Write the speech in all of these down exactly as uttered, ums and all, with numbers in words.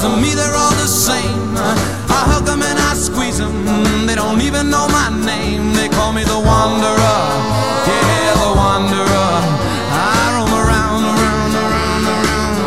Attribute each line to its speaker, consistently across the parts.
Speaker 1: to me they're all the same. I hug them and I squeeze them, they don't even know my name. They call me the wanderer, yeah, the wanderer. I roam around, around, around, around.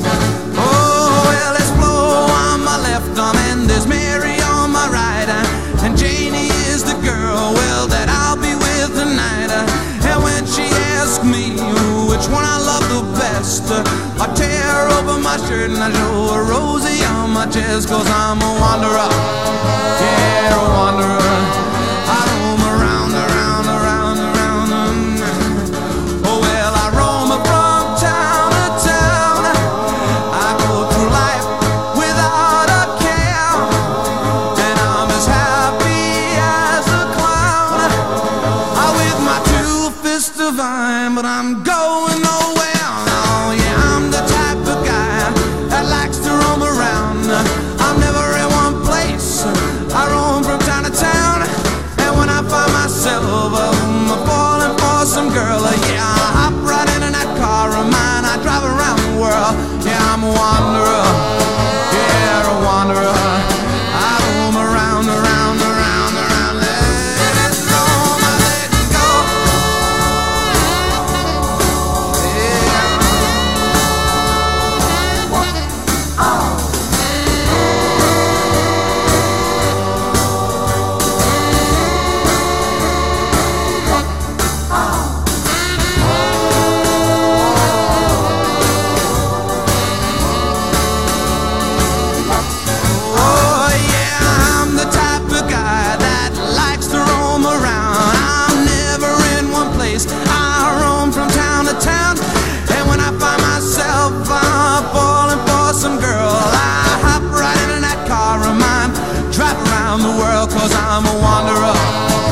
Speaker 1: Oh, well, there's Flo on my left arm and there's Mary on my right, and Janie is the girl, well, that I'll be with tonight. And when she asks me which one I love the best, I tear open my shirt and I show her Rosie on my chest. Cause I'm a wanderer, yeah, a wanderer. I roam around, around, around, around. Oh well, I roam from town to town. I go through life without a care, and I'm as happy as a clown. I with my two fists divine, but I'm going nowhere. Oh yeah, I'm the type of guy that likes to roam around. I'm never in one place, I roam from town to town. And when I find myself um, falling for some girl, uh, yeah, I hop right into that car of mine. I drive around the world, yeah, I'm a wanderer, yeah, a wanderer. I roam around, around, around, around. Let it go, I let it go. Cause I'm a wanderer.